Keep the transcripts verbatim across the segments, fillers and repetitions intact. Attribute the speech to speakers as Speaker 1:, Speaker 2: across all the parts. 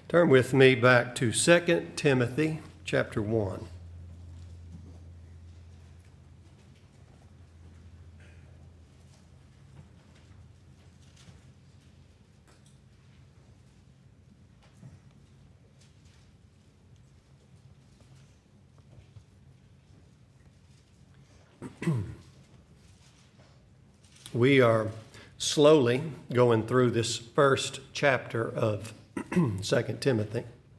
Speaker 1: Turn with me back to Second Timothy chapter one. We are slowly going through this first chapter of Second Timothy.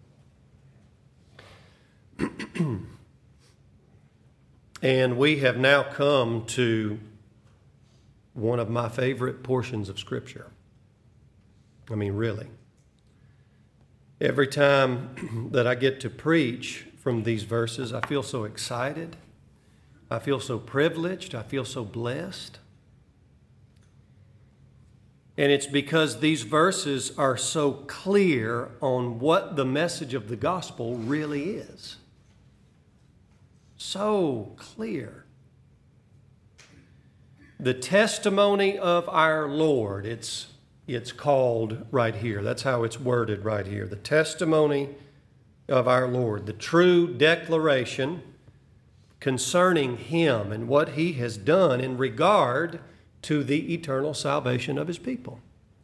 Speaker 1: And we have now come to one of my favorite portions of Scripture. I mean, really. Every time that I get to preach from these verses, I feel so excited. I feel so privileged. I feel so blessed. And it's because these verses are so clear on what the message of the gospel really is. So clear. The testimony of our Lord, it's, it's called right here. That's how it's worded right here. The testimony of our Lord, the true declaration concerning Him and what He has done in regard to the eternal salvation of His people.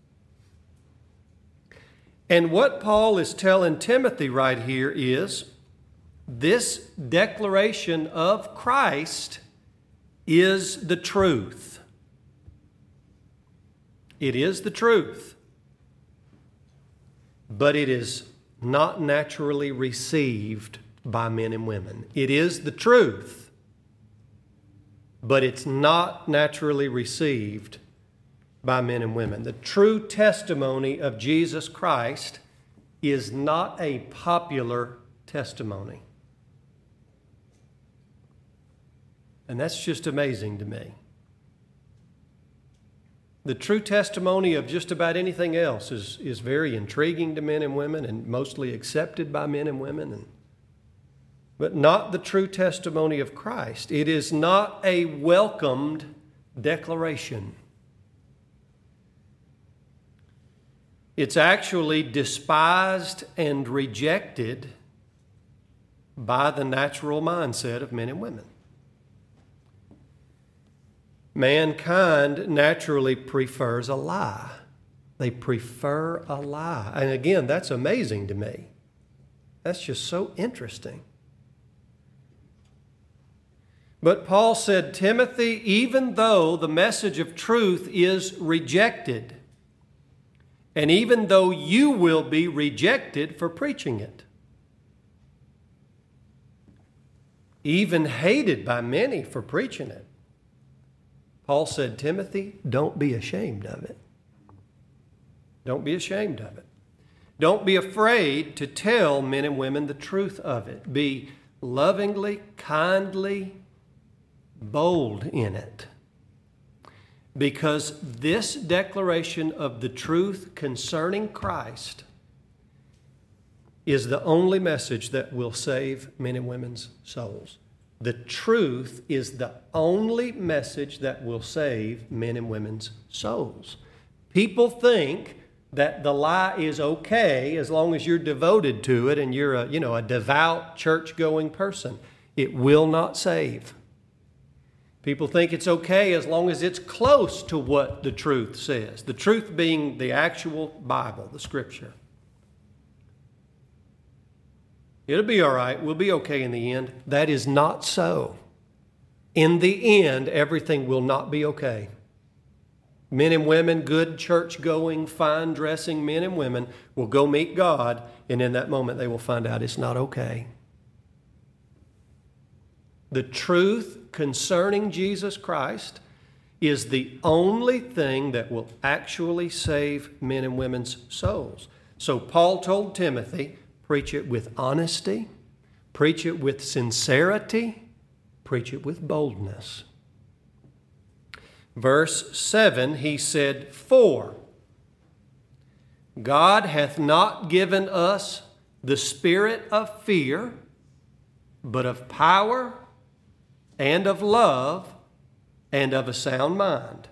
Speaker 1: And what Paul is telling Timothy right here is this declaration of Christ is the truth. It is the truth. But it is not naturally received by men and women. It is the truth. But it's not naturally received by men and women. The true testimony of Jesus Christ is not a popular testimony. And that's just amazing to me. The true testimony of just about anything else is, is very intriguing to men and women and mostly accepted by men and women, and but not the true testimony of Christ. It is not a welcomed declaration. It's actually despised and rejected by the natural mindset of men and women. Mankind naturally prefers a lie. They prefer a lie. And again, that's amazing to me. That's just so interesting. But Paul said, Timothy, even though the message of truth is rejected, and even though you will be rejected for preaching it, even hated by many for preaching it, Paul said, Timothy, don't be ashamed of it. Don't be ashamed of it. Don't be afraid to tell men and women the truth of it. Be lovingly, kindly, bold in it, because this declaration of the truth concerning Christ is the only message that will save men and women's souls. The truth is the only message that will save men and women's souls. People think that the lie is okay as long as you're devoted to it and you're a, you know, a devout church-going person. It will not save. People think it's okay as long as it's close to what the truth says. The truth being the actual Bible, the Scripture. It'll be all right. We'll be okay in the end. That is not so. In the end, everything will not be okay. Men and women, good church-going, fine-dressing men and women will go meet God, and in that moment they will find out it's not okay. The truth concerning Jesus Christ is the only thing that will actually save men and women's souls. So Paul told Timothy, preach it with honesty, preach it with sincerity, preach it with boldness. Verse seven, he said, For God hath not given us the spirit of fear, but of power and of love and of a sound mind.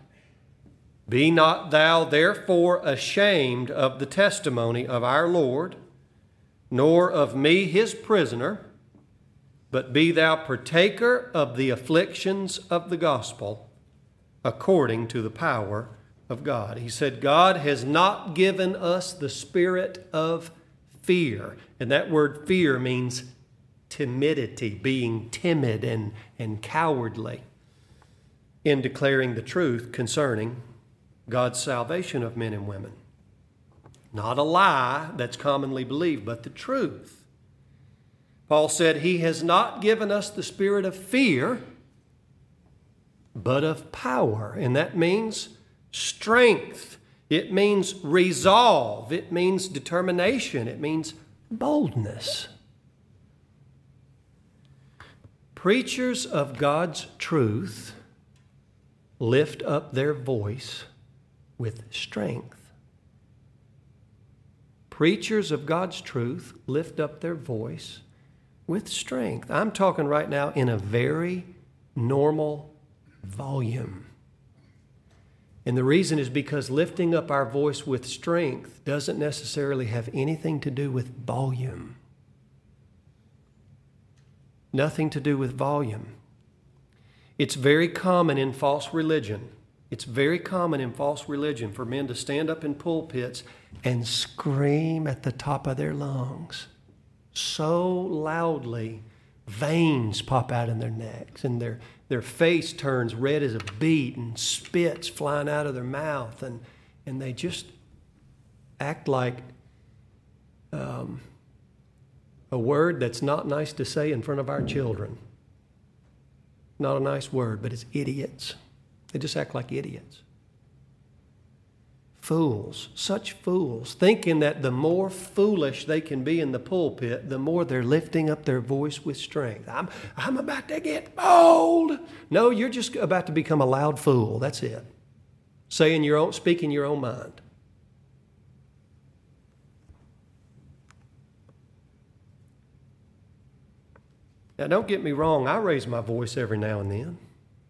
Speaker 1: Be not thou therefore ashamed of the testimony of our Lord, nor of me his prisoner, but be thou partaker of the afflictions of the gospel according to the power of God. He said, God has not given us the spirit of fear. And that word fear means timidity, being timid and, and cowardly in declaring the truth concerning God's salvation of men and women. Not a lie that's commonly believed, but the truth. Paul said he has not given us the spirit of fear, but of power. And that means strength. It means resolve. It means determination. It means boldness. Preachers of God's truth lift up their voice with strength. Preachers of God's truth lift up their voice with strength. I'm talking right now in a very normal volume. And the reason is because lifting up our voice with strength doesn't necessarily have anything to do with volume. Nothing to do with volume. It's very common in false religion. It's very common in false religion for men to stand up in pulpits and scream at the top of their lungs so loudly, veins pop out in their necks and their, their face turns red as a beet and spit's flying out of their mouth, and, and they just act like um, a word that's not nice to say in front of our children. Not a nice word, but it's idiots. They just act like idiots. Fools, such fools, thinking that the more foolish they can be in the pulpit, the more they're lifting up their voice with strength. I'm, I'm about to get bold. No, you're just about to become a loud fool. That's it. Saying your own, speaking your own mind. Now, don't get me wrong. I raise my voice every now and then.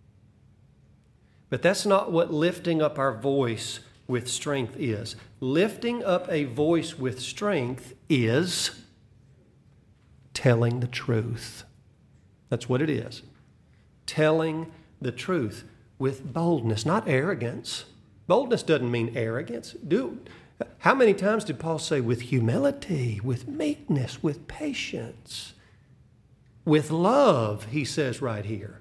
Speaker 1: But that's not what lifting up our voice with strength is. Lifting up a voice with strength is telling the truth. That's what it is. Telling the truth with boldness, not arrogance. Boldness doesn't mean arrogance. Dude, how many times did Paul say with humility, with meekness, with patience, with love, he says right here.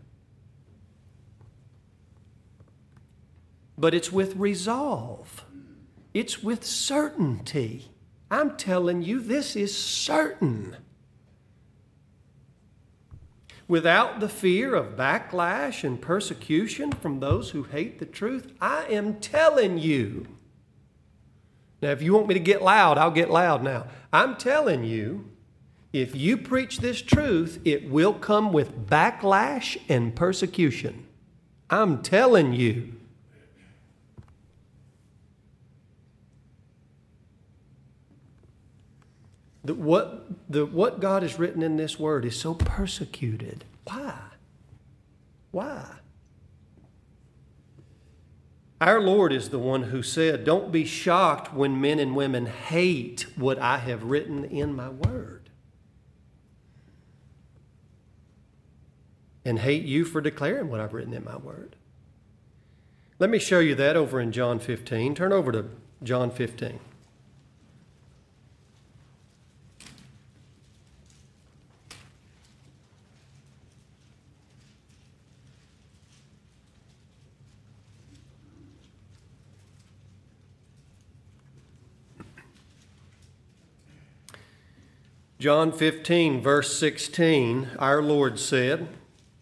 Speaker 1: But it's with resolve. It's with certainty. I'm telling you, this is certain. Without the fear of backlash and persecution from those who hate the truth, I am telling you. Now, if you want me to get loud, I'll get loud now. I'm telling you, if you preach this truth, it will come with backlash and persecution. I'm telling you. The, what, the, what God has written in this word is so persecuted. Why? Why? Our Lord is the one who said, don't be shocked when men and women hate what I have written in my word. And hate you for declaring what I've written in my word. Let me show you that over in John fifteen. Turn over to John fifteen. John fifteen, verse sixteen, our Lord said,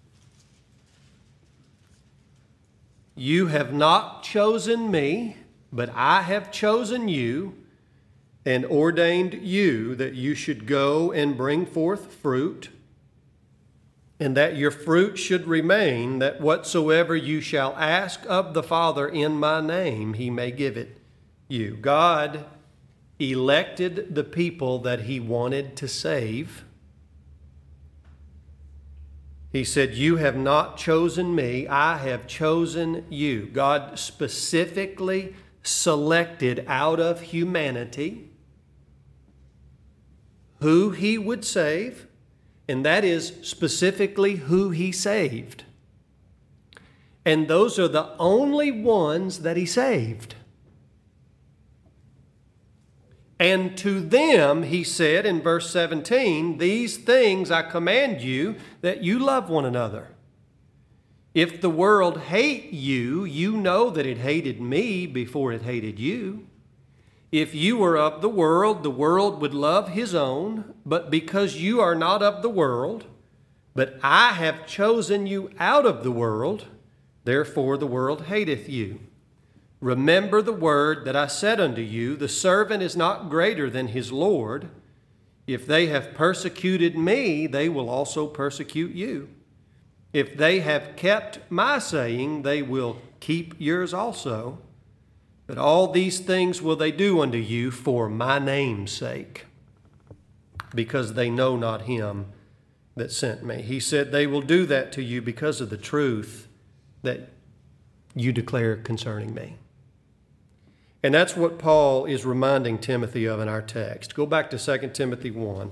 Speaker 1: you have not chosen me, but I have chosen you and ordained you that you should go and bring forth fruit, and that your fruit should remain, that whatsoever you shall ask of the Father in my name, he may give it you. God elected the people that he wanted to save. He said, you have not chosen me, I have chosen you. God specifically selected out of humanity who he would save, and that is specifically who he saved. And those are the only ones that he saved. And to them, he said in verse seventeen, these things I command you, that you love one another. If the world hate you, you know that it hated me before it hated you. If you were of the world, the world would love his own. But because you are not of the world, but I have chosen you out of the world, therefore the world hateth you. Remember the word that I said unto you, the servant is not greater than his Lord. If they have persecuted me, they will also persecute you. If they have kept my saying, they will keep yours also. But all these things will they do unto you for my name's sake, because they know not him that sent me. He said they will do that to you because of the truth that you declare concerning me. And that's what Paul is reminding Timothy of in our text. Go back to Second Timothy one.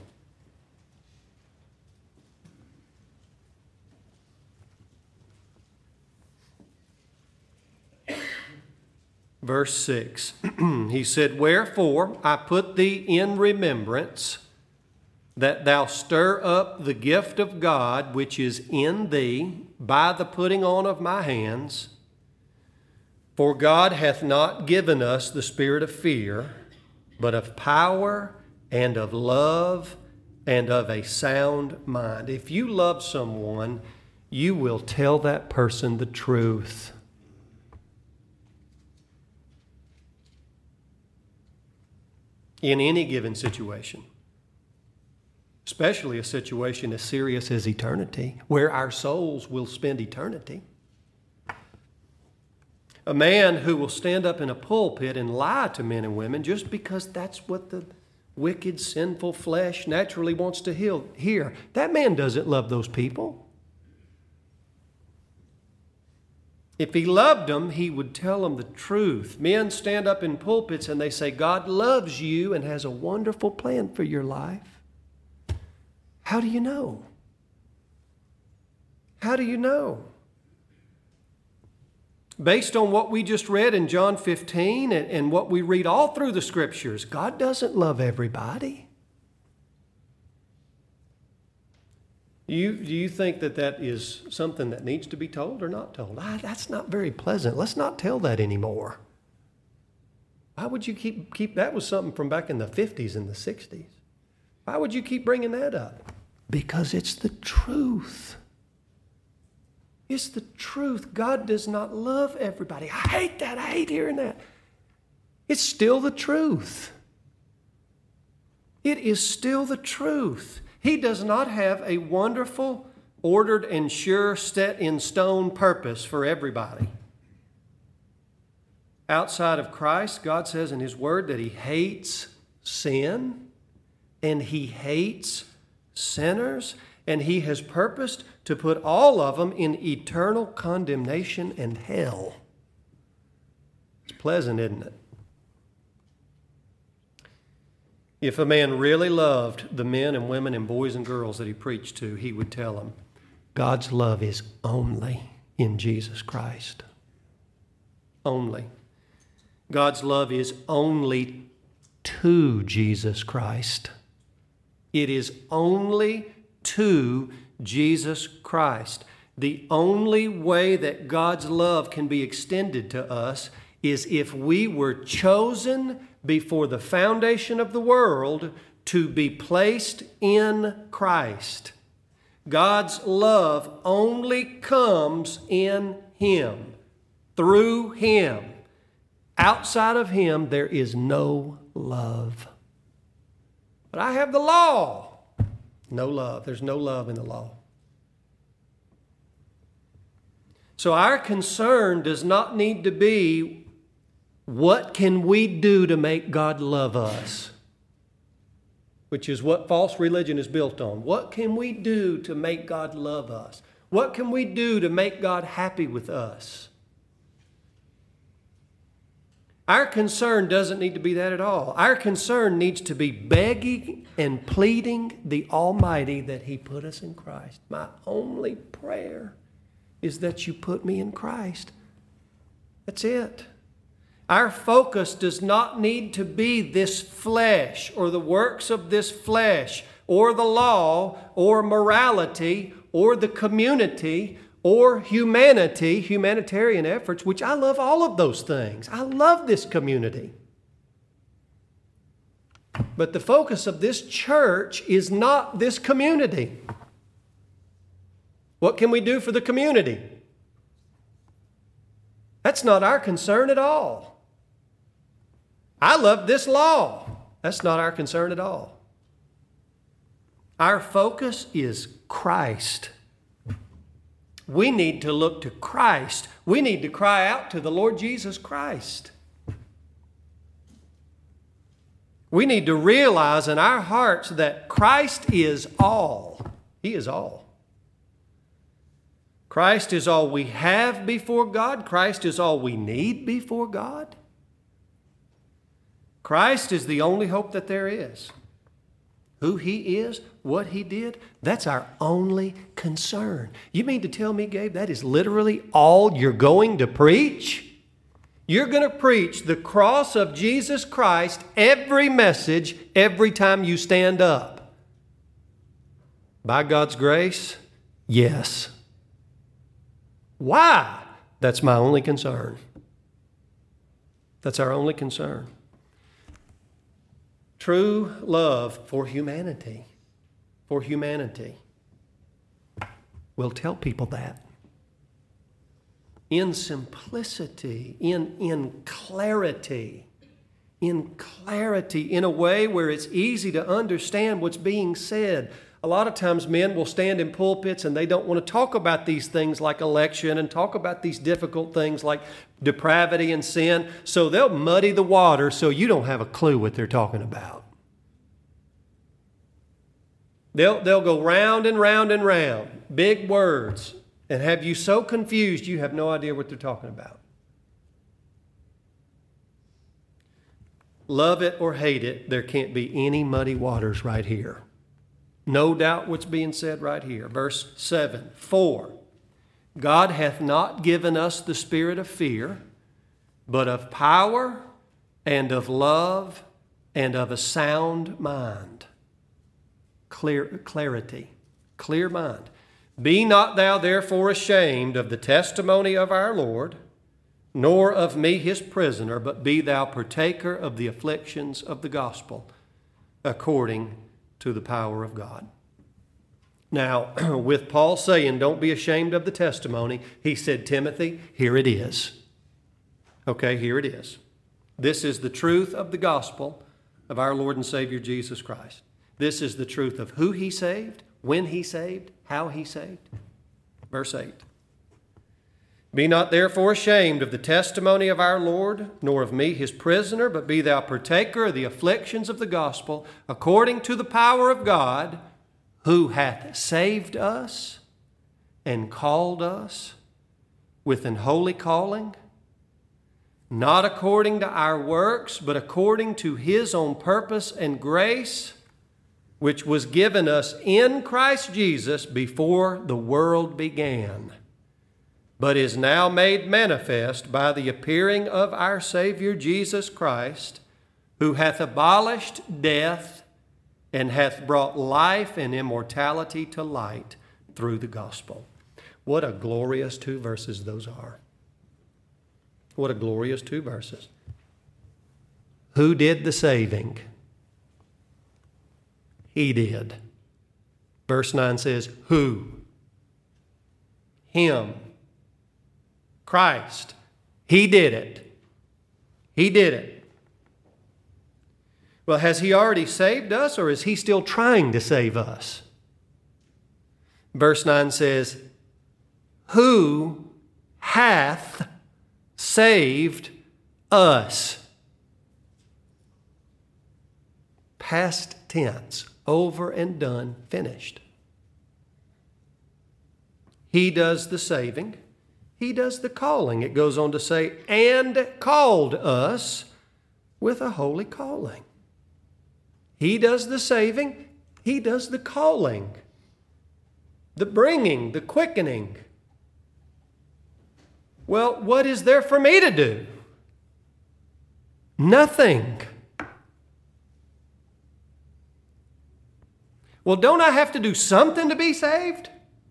Speaker 1: Verse six, he said, wherefore I put thee in remembrance that thou stir up the gift of God which is in thee by the putting on of my hands. For God hath not given us the spirit of fear, but of power and of love and of a sound mind. If you love someone, you will tell that person the truth. In any given situation, especially a situation as serious as eternity, where our souls will spend eternity. A man who will stand up in a pulpit and lie to men and women just because that's what the wicked, sinful flesh naturally wants to hear, that man doesn't love those people. If he loved them, he would tell them the truth. Men stand up in pulpits and they say, God loves you and has a wonderful plan for your life. How do you know? How do you know? Based on what we just read in John fifteen and, and what we read all through the Scriptures, God doesn't love everybody. Do you, do you think that that is something that needs to be told or not told? Ah, that's not very pleasant. Let's not tell that anymore. Why would you keep, keep, that was something from back in the fifties and the sixties. Why would you keep bringing that up? Because it's the truth. It's the truth. God does not love everybody. I hate that. I hate hearing that. It's still the truth. It is still the truth. He does not have a wonderful, ordered, and sure, set in stone purpose for everybody. Outside of Christ, God says in His Word that He hates sin and He hates sinners, and He has purposed to put all of them in eternal condemnation and hell. It's pleasant, isn't it? If a man really loved the men and women and boys and girls that he preached to, he would tell them, God's love is only in Jesus Christ. Only. God's love is only to Jesus Christ. It is only to Jesus Christ. The only way that God's love can be extended to us is if we were chosen before the foundation of the world to be placed in Christ. God's love only comes in Him, through Him. Outside of Him, there is no love. But I have the law. No love. There's no love in the law. So our concern does not need to be, what can we do to make God love us? Which is what false religion is built on. What can we do to make God love us? What can we do to make God happy with us? Our concern doesn't need to be that at all. Our concern needs to be begging and pleading the Almighty that He put us in Christ. My only prayer is that you put me in Christ. That's it. Our focus does not need to be this flesh or the works of this flesh or the law or morality or the community or humanity, humanitarian efforts, which I love all of those things. I love this community. But the focus of this church is not this community. What can we do for the community? That's not our concern at all. I love this law. That's not our concern at all. Our focus is Christ. We need to look to Christ. We need to cry out to the Lord Jesus Christ. We need to realize in our hearts that Christ is all. He is all. Christ is all we have before God. Christ is all we need before God. Christ is the only hope that there is. Who He is, what He did, that's our only concern. You mean to tell me, Gabe, that is literally all you're going to preach? You're going to preach the cross of Jesus Christ every message, every time you stand up. By God's grace, yes. Why? That's my only concern. That's our only concern. True love for humanity, for humanity. We'll tell people that. In simplicity, in, in clarity, in clarity, in a way where it's easy to understand what's being said. A lot of times men will stand in pulpits and they don't want to talk about these things like election and talk about these difficult things like depravity and sin. So they'll muddy the water so you don't have a clue what they're talking about. They'll, they'll go round and round and round, big words, and have you so confused you have no idea what they're talking about. Love it or hate it, there can't be any muddy waters right here. No doubt what's being said right here. Verse seven. For God hath not given us the spirit of fear, but of power and of love and of a sound mind. Clear, clarity, clear mind. Be not thou therefore ashamed of the testimony of our Lord, nor of me his prisoner, but be thou partaker of the afflictions of the gospel, according to the power of God. Now, with Paul saying, don't be ashamed of the testimony, he said, Timothy, here it is. Okay, here it is. This is the truth of the gospel of our Lord and Savior Jesus Christ. This is the truth of who He saved, when He saved, how He saved. Verse eight. Be not therefore ashamed of the testimony of our Lord, nor of me his prisoner, but be thou partaker of the afflictions of the gospel, according to the power of God, who hath saved us and called us with an holy calling, not according to our works, but according to His own purpose and grace, which was given us in Christ Jesus before the world began, but is now made manifest by the appearing of our Savior Jesus Christ, who hath abolished death and hath brought life and immortality to light through the gospel. What a glorious two verses those are. What a glorious two verses. Who did the saving? He did. Verse nine says, who? Him. Christ. He did it. He did it. Well, has He already saved us, or is He still trying to save us? Verse nine says, who hath saved us? Past tense, over and done, finished. He does the saving. He does the calling. It goes on to say, and called us with a holy calling. He does the saving. He does the calling, the bringing, the quickening. Well, what is there for me to do? Nothing. Well, don't I have to do something to be saved?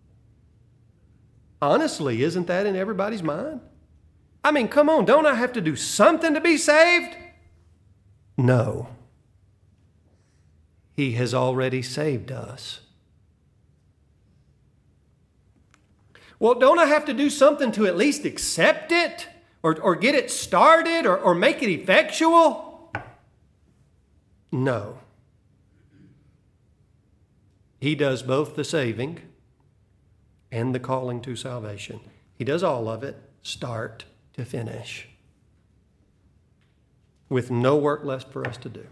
Speaker 1: Honestly, isn't that in everybody's mind? I mean, come on, don't I have to do something to be saved? No. He has already saved us. Well, don't I have to do something to at least accept it or, or get it started or, or make it effectual? No. He does both the saving and the calling to salvation. He does all of it, start to finish, with no work left for us to do.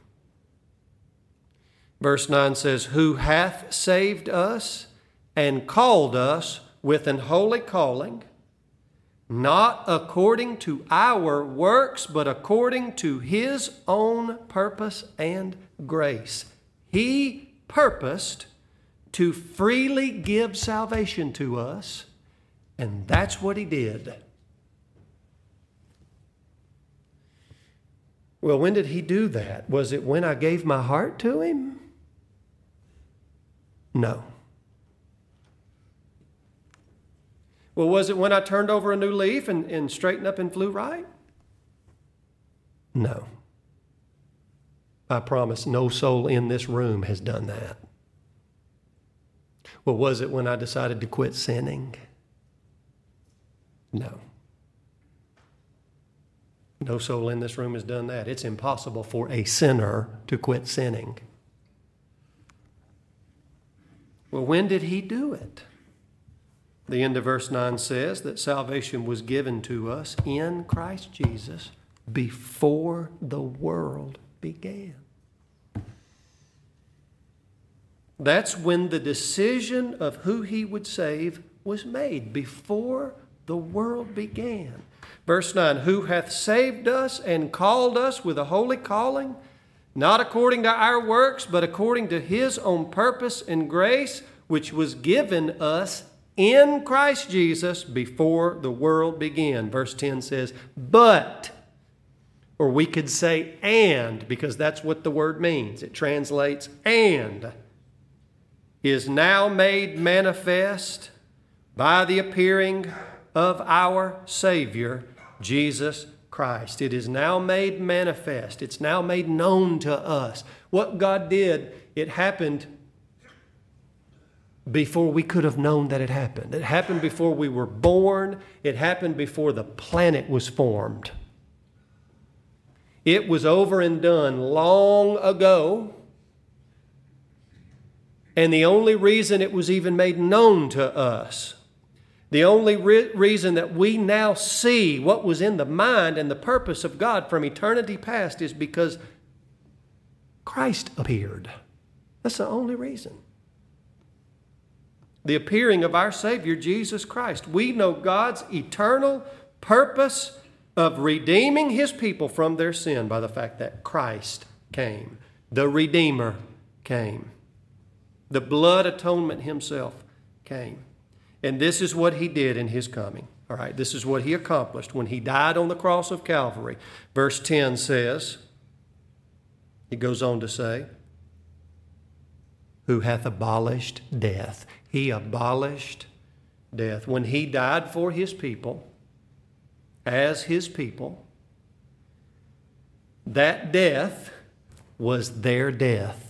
Speaker 1: Verse nine says, who hath saved us and called us with an holy calling, not according to our works, but according to his own purpose and grace. He purposed to freely give salvation to us, and that's what he did. Well, when did he do that? Was it when I gave my heart to him? No. Well, was it when I turned over a new leaf and, and straightened up and flew right? No. I promise no soul in this room has done that. Well, was it when I decided to quit sinning? No. No soul in this room has done that. It's impossible for a sinner to quit sinning. Well, when did he do it? The end of verse nine says that salvation was given to us in Christ Jesus before the world began. That's when the decision of who he would save was made, before the world began. Verse nine, who hath saved us and called us with a holy calling, not according to our works, but according to his own purpose and grace, which was given us in Christ Jesus before the world began. Verse ten says, but, or we could say and, because that's what the word means. It translates and, is now made manifest by the appearing of our Savior, Jesus Christ. It is now made manifest. It's now made known to us. What God did, it happened before we could have known that it happened. It happened before we were born. It happened before the planet was formed. It was over and done long ago. And the only reason it was even made known to us, the only re- reason that we now see what was in the mind and the purpose of God from eternity past is because Christ appeared. That's the only reason. The appearing of our Savior, Jesus Christ. We know God's eternal purpose of redeeming his people from their sin by the fact that Christ came. The Redeemer came. The blood atonement himself came. And this is what he did in his coming. All right, this is what he accomplished when he died on the cross of Calvary. Verse ten says, he goes on to say, who hath abolished death. He abolished death. When he died for his people, as his people, that death was their death.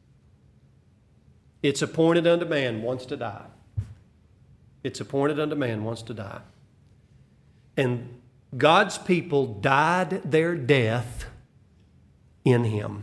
Speaker 1: It's appointed unto man once to die. It's appointed unto man once to die. And God's people died their death in him.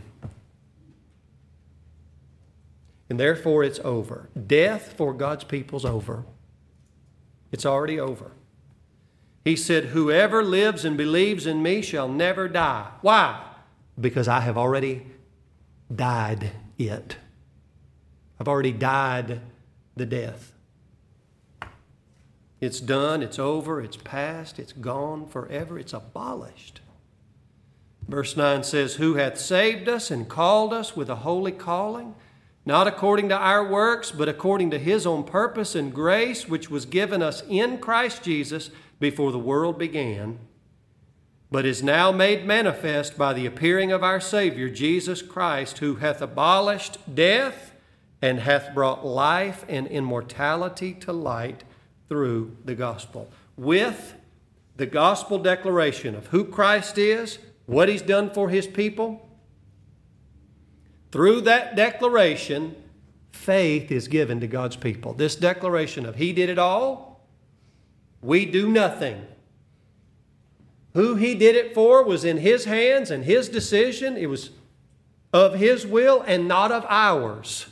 Speaker 1: And therefore it's over. Death for God's people's over. It's already over. He said, whoever lives and believes in me shall never die. Why? Because I have already died it. I've already died the death. It's done, it's over, it's past, it's gone forever, it's abolished. Verse nine says, who hath saved us and called us with a holy calling, not according to our works, but according to his own purpose and grace, which was given us in Christ Jesus before the world began, but is now made manifest by the appearing of our Savior, Jesus Christ, who hath abolished death and hath brought life and immortality to light through the gospel. With the gospel declaration of who Christ is, what he's done for his people, through that declaration, faith is given to God's people. This declaration of he did it all, we do nothing. Who he did it for was in his hands and his decision. It was of his will and not of ours.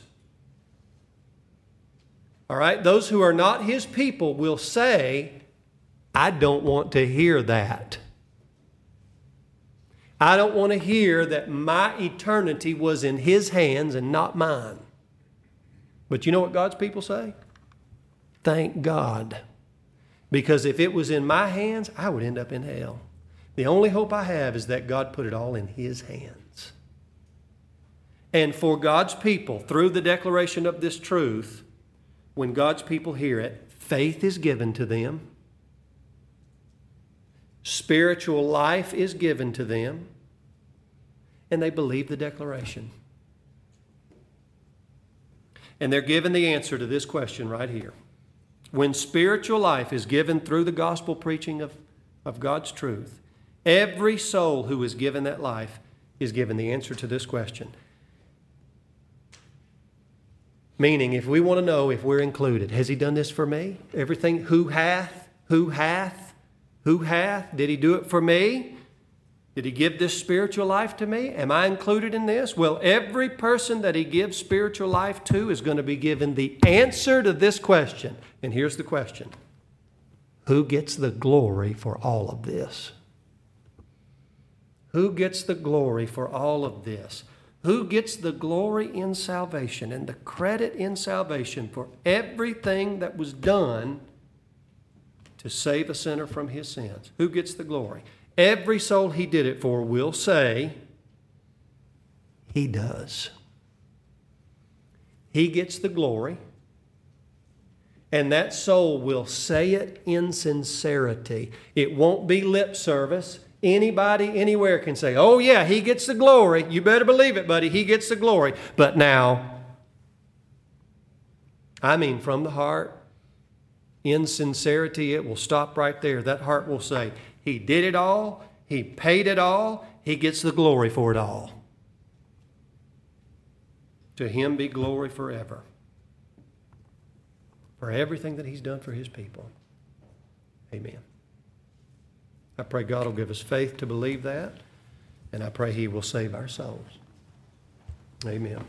Speaker 1: All right, those who are not his people will say, I don't want to hear that. I don't want to hear that my eternity was in his hands and not mine. But you know what God's people say? Thank God. Because if it was in my hands, I would end up in hell. The only hope I have is that God put it all in his hands. And for God's people, through the declaration of this truth, when God's people hear it, faith is given to them. Spiritual life is given to them. And they believe the declaration. And they're given the answer to this question right here. When spiritual life is given through the gospel preaching of, of God's truth, every soul who is given that life is given the answer to this question. Meaning, if we want to know if we're included, has he done this for me? Everything, who hath, who hath, who hath, did he do it for me? Did he give this spiritual life to me? Am I included in this? Well, every person that he gives spiritual life to is going to be given the answer to this question. And here's the question. Who gets the glory for all of this? Who gets the glory for all of this? Who gets the glory in salvation and the credit in salvation for everything that was done to save a sinner from his sins? Who gets the glory? Every soul he did it for will say, he does. He gets the glory, and that soul will say it in sincerity. It won't be lip service. Anybody, anywhere can say, oh yeah, he gets the glory. You better believe it, buddy. He gets the glory. But now, I mean from the heart, in sincerity, it will stop right there. That heart will say, he did it all. He paid it all. He gets the glory for it all. To him be glory forever. For everything that he's done for his people. Amen. I pray God will give us faith to believe that, and I pray he will save our souls. Amen.